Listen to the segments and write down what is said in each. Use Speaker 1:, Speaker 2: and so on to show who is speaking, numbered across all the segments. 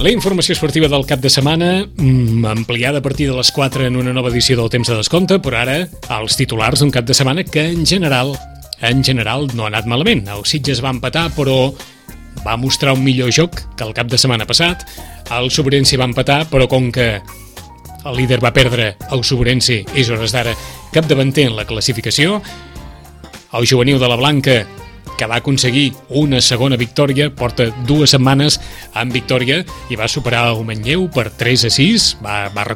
Speaker 1: La informació esportiva del cap de setmana, ampliada a partir de les 4 en una nova edició del Temps de Descompte, però ara els titulars d'un cap de setmana que en general no ha anat malament. El Sitges va empatar, però va mostrar un millor joc que el cap de setmana passat. El Sobrense va empatar, però com que el líder va perdre, el Sobrense és hores d'ara capdavanter en la classificació. El juvenil de la Blanca, que va aconseguir una segona victòria, porta 2 setmanes amb victòria i va superar el Manlleu per 3-6, va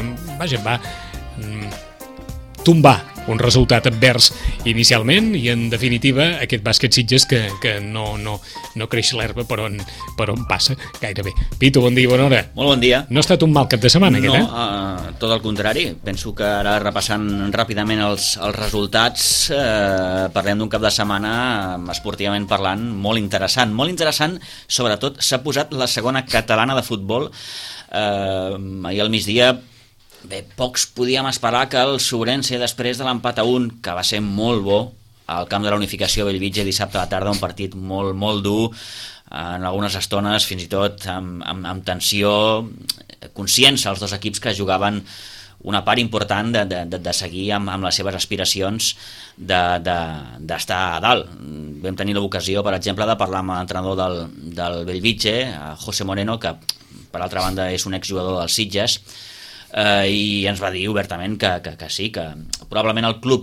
Speaker 1: tombar un resultat advers inicialment i en definitiva aquest bàsquet Sitges que no creix l'herba per on passa gairebé. Pitu, bon dia i bona hora.
Speaker 2: Molt bon dia.
Speaker 1: No ha estat un mal cap de setmana
Speaker 2: no,
Speaker 1: aquest,
Speaker 2: tot el contrari. Penso que ara repassant ràpidament els resultats parlem d'un cap de setmana esportivament parlant molt interessant, sobretot s'ha posat la segona catalana de futbol ahir al migdia. Bé, pocs podíem esperar que el Sobrense, després de l'empat a 1, que va ser molt bo, al camp de la Unificació Bellvitge dissabte a la tarda, un partit molt dur, en algunes estones fins i tot amb tensió, conscients els dos equips que jugaven una part important de seguir amb les seves aspiracions d'estar a dalt. Vam tenir l'ocasió, per exemple, de parlar amb l'entrenador del Bellvitge, José Moreno, que per altra banda és un exjugador dels Sitges, i ens va dir obertament que sí, que probablement el club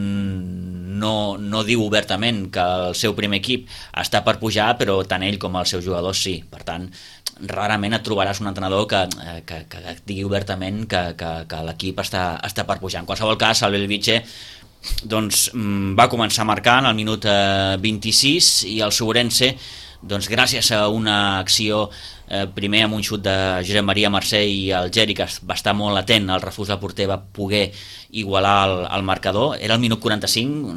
Speaker 2: no diu obertament que el seu primer equip està per pujar, però tant ell com els seus jugadors sí. Per tant, rarament et trobaràs un entrenador que digui obertament que l'equip està per pujar. En qualsevol cas, el Bellvitge doncs, va començar marcant al minut 26 i el Sobrense, doncs, gràcies a una acció primer amb un xut de Josep Maria Mercè i el Geri, que va estar molt atent al refús del porter, va poder igualar el marcador. Era el minut 45,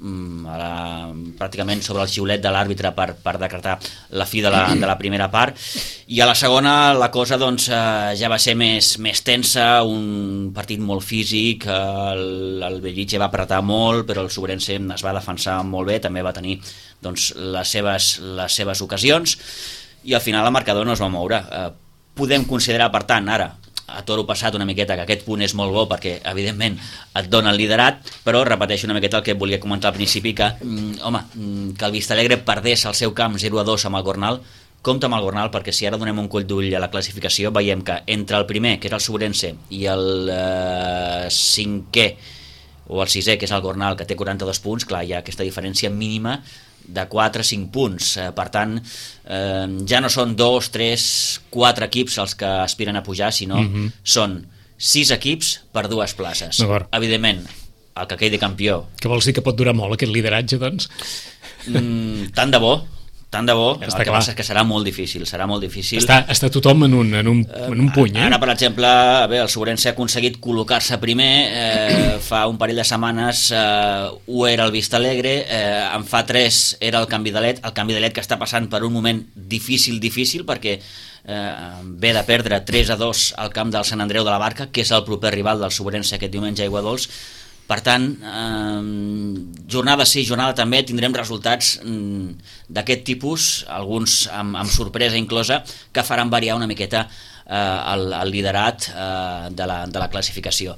Speaker 2: pràcticament sobre el xiulet de l'àrbitre per decretar la fi de la primera part, i a la segona la cosa doncs, ja va ser més tensa, un partit molt físic, el Bellvitge va apretar molt, però el Sobrense es va defensar molt bé, també va tenir doncs, les seves ocasions, i al final el marcador no es va moure. Podem considerar, per tant, ara, a toro passat una miqueta, que aquest punt és molt bo perquè, evidentment, et dona el liderat, però repeteixo una miqueta el que volia comentar al principi, que el Vistalegre perdés al seu camp 0-2 amb el Gornal. Compte amb el Gornal, perquè si ara donem un coll d'ull a la classificació, veiem que entre el primer, que és el Sobrense, i el cinquè, o el sisè, que és el Gornal, que té 42 punts, clar, hi ha aquesta diferència mínima de 4-5 punts. Per tant, ja no són 2, 3, 4 equips els que aspiren a pujar, sinó són 6 equips per 2 places. Evidentment, el que quedi campió...
Speaker 1: Què vols dir, que pot durar molt aquest lideratge, doncs?
Speaker 2: Tant de bo. El que passa és que serà molt difícil.
Speaker 1: Està tothom en un puny,
Speaker 2: Ara, per exemple, el Sobrense ha aconseguit col·locar-se primer, fa un parell de setmanes ho era el Vistalegre, en fa 3 era el Canvi d'Alet, que està passant per un moment difícil, perquè ve de perdre 3-2 al camp del Sant Andreu de la Barca, que és el proper rival del Sobrense aquest diumenge a Aiguadols. Per tant, jornada sí, jornada també, tindrem resultats d'aquest tipus, alguns amb sorpresa inclosa, que faran variar una miqueta el liderat de la classificació.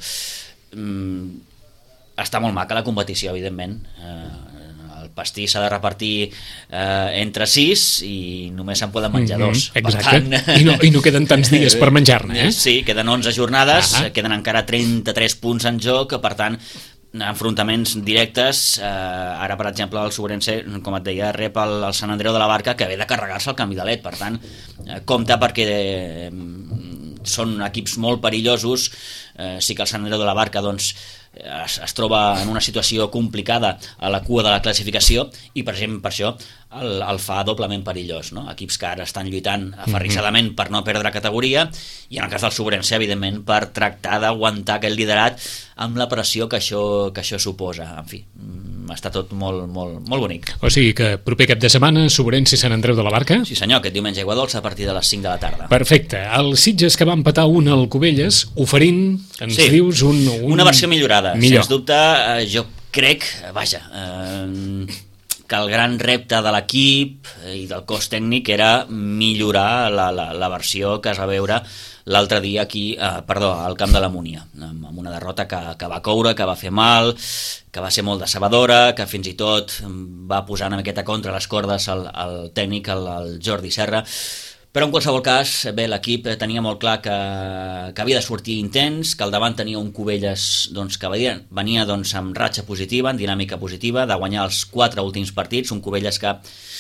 Speaker 2: Està molt maca la competició, evidentment. El pastís s'ha de repartir entre 6 i només se'n poden menjar 2.
Speaker 1: Exacte. I no queden tants dies per menjar-ne,
Speaker 2: Sí, queden 11 jornades, queden encara 33 punts en joc, per tant, enfrontaments directes. Ara, per exemple, el Sobrense, com et deia, rep el Sant Andreu de la Barca, que ve de carregar-se el Canvi d'Alet. Per tant, compte, perquè són equips molt perillosos. Sí que el Sant Andreu de la Barca doncs, es troba en una situació complicada a la cua de la classificació i per exemple per això el fa doblement perillós, no? Equips que ara estan lluitant aferrissadament per no perdre categoria i en el cas del Sobrense, evidentment, per tractar d'aguantar aquest liderat amb la pressió que això suposa. En fi, està tot molt bonic.
Speaker 1: O sigui que proper cap de setmana Sobrense i Sant Andreu de la Barca?
Speaker 2: Sí senyor, aquest diumenge a Aiguadols a partir de les 5 de la tarda.
Speaker 1: Perfecte. El Sitges, que va empatar un al Cubelles, oferint, dius, una
Speaker 2: versió millorada. Sens dubte, jo crec, el gran repte de l'equip i del cos tècnic era millorar la versió que es va veure l'altre dia aquí, al camp de la Múnia, amb una derrota que va coure, que va fer mal, que va ser molt decebedora, que fins i tot va posar una miqueta contra les cordes el tècnic, el Jordi Serra. Però en qualsevol cas, bé, l'equip tenia molt clar que havia de sortir intens, que al davant tenia un Cubelles que venia amb ratxa positiva, en dinàmica positiva, de guanyar els 4 últims partits, un Cubelles que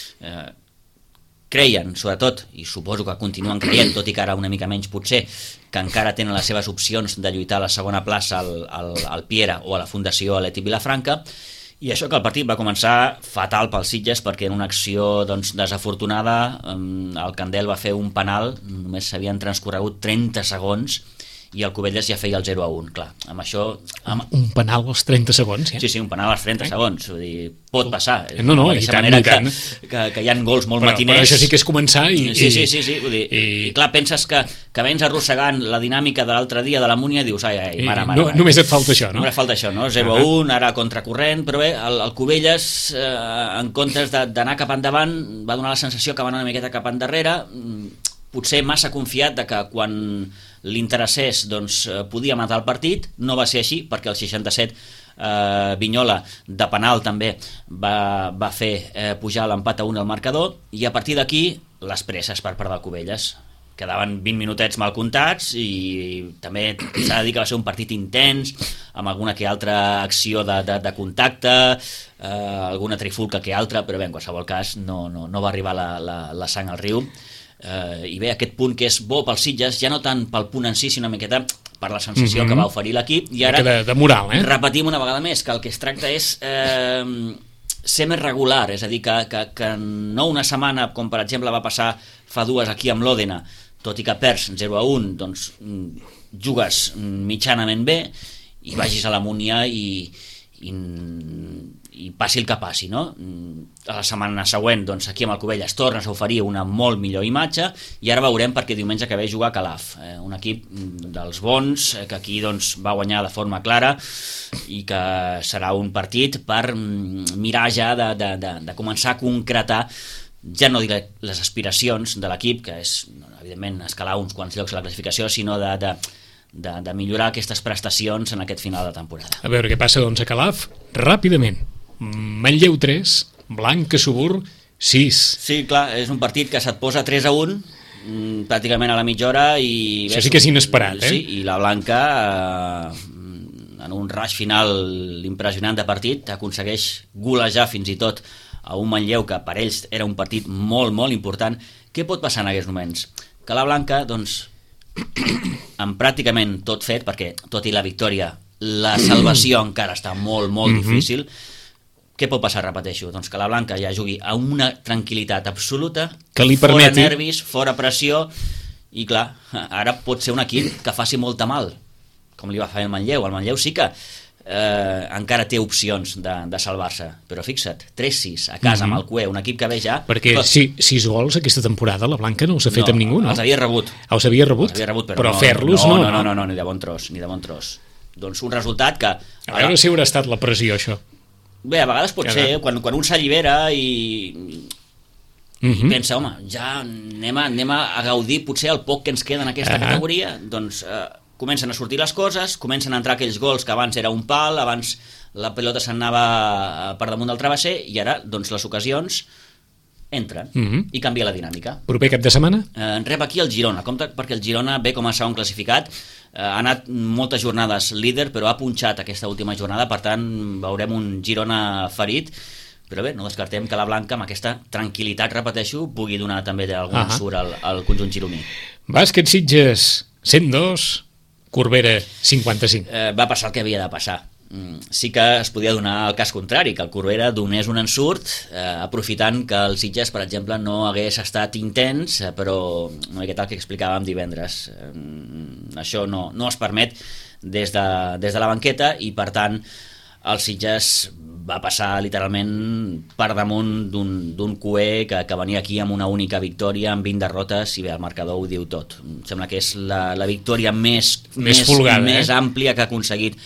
Speaker 2: creien, sobretot, i suposo que continuen creient, tot i que ara una mica menys potser, que encara tenen les seves opcions de lluitar a la segona plaça al Piera o a la Fundació Aleti Vilafranca, i això que el partit va començar fatal pels Sitges perquè en una acció desafortunada el Candel va fer un penal, només s'havien transcorregut 30 segons i el Cubelles ja feia el 0-1, clar, amb això...
Speaker 1: Un penal als 30 segons, ja?
Speaker 2: Sí, un penal als 30 segons, vull dir, pot passar.
Speaker 1: No, i tant, i tant.
Speaker 2: Que hi ha gols molt matiners.
Speaker 1: Però això sí que és començar i...
Speaker 2: Sí, vull dir, i clar, penses que vens arrossegant la dinàmica de l'altre dia de la Múnia i dius, ai, mare.
Speaker 1: Només et falta això, no?
Speaker 2: Només falta això, no? 0-1, ara contracorrent, però bé, el Cubelles, en comptes d'anar cap endavant, va donar la sensació que va anar una miqueta cap endarrere, potser massa confiat de que quan l'interessés podia matar el partit. No va ser així, perquè el 67 Vinyola de penal també va fer pujar l'empat a 1 al marcador, i a partir d'aquí les presses per part del Cubelles. Quedaven 20 minutets mal comptats i també s'ha de dir que va ser un partit intens, amb alguna que altra acció de contacte, alguna trifulca que altra, però bé, en qualsevol cas no va arribar la sang al riu. I bé, aquest punt que és bo pels Sitges, ja no tant pel punt en si, sinó una miqueta per la sensació que va oferir l'equip, i ara
Speaker 1: de moral,
Speaker 2: repetim una vegada més que el que es tracta és ser més regular, és a dir, que no una setmana, com per exemple va passar fa 2 aquí amb l'Òdena, tot i que perds 0-1, doncs jugues mitjanament bé i vagis a la Múnia i passi el que passi, no? A la setmana següent, doncs, aquí amb el Cubelles tornes a oferir una molt millor imatge, i ara veurem perquè diumenge que ve jugar a Calaf, un equip dels bons, que aquí doncs, va guanyar de forma clara i que serà un partit per mirar ja de començar a concretar, ja no diré les aspiracions de l'equip, que és, evidentment, escalar uns quants llocs a la classificació, sinó de millorar aquestes prestacions en aquest final de temporada.
Speaker 1: A veure què passa, doncs, a Calaf, ràpidament. Manlleu 3, Blanca Subur 6.
Speaker 2: Sí, clar, és un partit que se't posa 3-1 pràcticament a la mitja hora i...
Speaker 1: Això sí que és inesperat,
Speaker 2: Sí, i la Blanca en un rush final impressionant de partit aconsegueix golejar fins i tot a un Manlleu que per ells era un partit molt, molt important. Què pot passar en aquests moments? Que la Blanca, doncs, amb pràcticament tot fet, perquè tot i la victòria, la salvació encara està molt, molt difícil. Què pot passar, repeteixo? Doncs que la Blanca ja jugui a una tranquil·litat absoluta,
Speaker 1: que li permeti...
Speaker 2: fora nervis, fora pressió, i clar, ara pot ser un equip que faci molta mal, com li va fer el Manlleu. El Manlleu sí que encara té opcions de salvar-se, però fixa't, 3-6 a casa amb el Cue, un equip que ve ja...
Speaker 1: Perquè 6 gols aquesta temporada la Blanca no els ha fet amb ningú, no?
Speaker 2: Els havia rebut.
Speaker 1: Els havia rebut?
Speaker 2: Però
Speaker 1: fer-los no.
Speaker 2: No, ni de bon tros, ni de bon tros. Doncs un resultat que...
Speaker 1: A veure si haurà estat la pressió, això.
Speaker 2: Bé, a vegades pot ser, quan un s'allibera i pensa, home, ja anem a gaudir potser el poc que ens queda en aquesta categoria, doncs comencen a sortir les coses, comencen a entrar aquells gols que abans era un pal, abans la pelota s'anava per damunt del travesser, i ara, doncs, les ocasions entren i canvia la dinàmica.
Speaker 1: Proper cap de setmana?
Speaker 2: Rep aquí el Girona, compte, perquè el Girona ve com a segon classificat, ha anat moltes jornades líder, però ha punxat aquesta última jornada, per tant veurem un Girona ferit, però bé, no descartem que la Blanca, amb aquesta tranquil·litat, repeteixo, pugui donar també algun surt al conjunt gironí.
Speaker 1: Bàsquet Sitges 102, Corbera 55.
Speaker 2: Va passar el que havia de passar. Sí que es podia donar el cas contrari, que el Corbera donés un ensurt, aprofitant que el Sitges, per exemple, no hagués estat intens, però una miqueta el que explicàvem divendres. Això no es permet des de la banqueta, i per tant el Sitges va passar literalment per damunt d'un Cue que venia aquí amb una única victòria, amb 20 derrotes, i bé, el marcador ho diu tot. Em sembla que és la victòria més
Speaker 1: folgada,
Speaker 2: més àmplia que ha aconseguit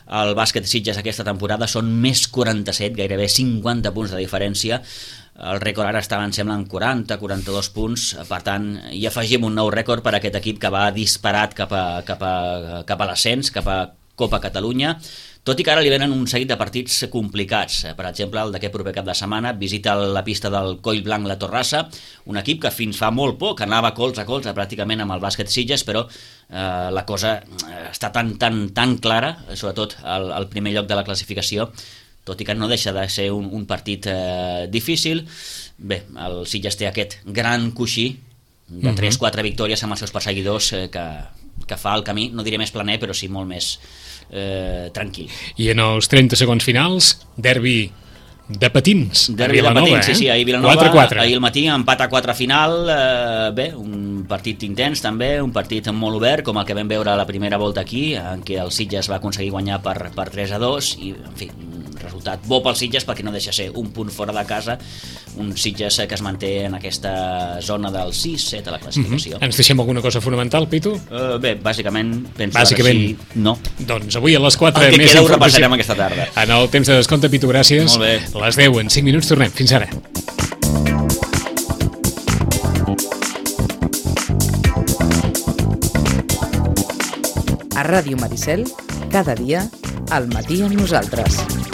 Speaker 2: el bàsquet Sitges aquesta temporada, són més 47, gairebé 50 punts de diferència. El rècord ara estava, em sembla, en 40-42 punts, per tant, hi afegim un nou rècord per a aquest equip que va disparat cap a l'ascens, cap a Copa Catalunya, tot i que ara li venen un seguit de partits complicats. Per exemple, el d'aquest proper cap de setmana visita la pista del Coll Blanc la Torrassa, un equip que fins fa molt poc anava colze a colze pràcticament amb el bàsquet Sitges, però la cosa està tan clara, sobretot al primer lloc de la classificació, tot i que no deixa de ser un partit difícil. Bé, el Sitges té aquest gran coixí de 3-4 victòries amb els seus perseguidors que fa el camí, no diré més planer, però sí molt més tranquil.
Speaker 1: I en els 30 segons finals, derbi de patins.
Speaker 2: Derbi de patins, sí, ahir Vilanova,
Speaker 1: 4-4.
Speaker 2: Ahir al matí empat a 4 final, bé, un partit intens també, un partit molt obert, com el que vam veure a la primera volta aquí, en què el Sitges va aconseguir guanyar per 3-2, i en fi, resultat bo pel Sitges perquè no deixa ser un punt fora de casa, un Sitges que es manté en aquesta zona del 6-7 a la classificació.
Speaker 1: Ens deixem alguna cosa fonamental, Pitu?
Speaker 2: Bé, bàsicament penso que sí, no.
Speaker 1: Doncs avui a les 4
Speaker 2: el que
Speaker 1: més
Speaker 2: queda ho repassarem aquesta tarda.
Speaker 1: En el temps de descompte, Pitu, gràcies.
Speaker 2: Molt bé.
Speaker 1: A les 10 en 5 minuts tornem. Fins ara.
Speaker 3: A Ràdio Maricel, cada dia, al matí amb nosaltres.